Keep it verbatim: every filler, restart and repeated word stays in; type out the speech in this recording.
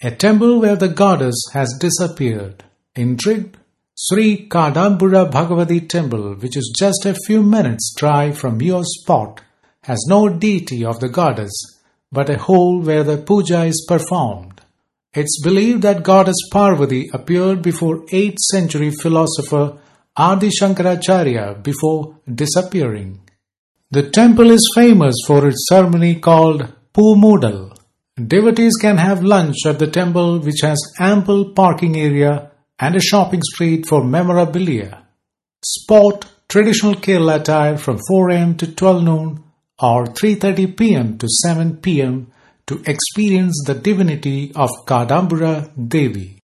A temple where the goddess has disappeared. Intrigued? Sri Kadambura Bhagavati Temple, which is just a few minutes' drive from your spot, has no deity of the goddess, but a hole where the puja is performed. It's believed that goddess Parvati appeared before eighth century philosopher Adi Shankaracharya before disappearing. The temple is famous for its ceremony called Poomudal. Devotees can have lunch at the temple, which has ample parking area and a shopping street for memorabilia. Sport traditional Kerala attire from four a m to twelve noon or three thirty p m to seven p m to experience the divinity of Kadambura Devi.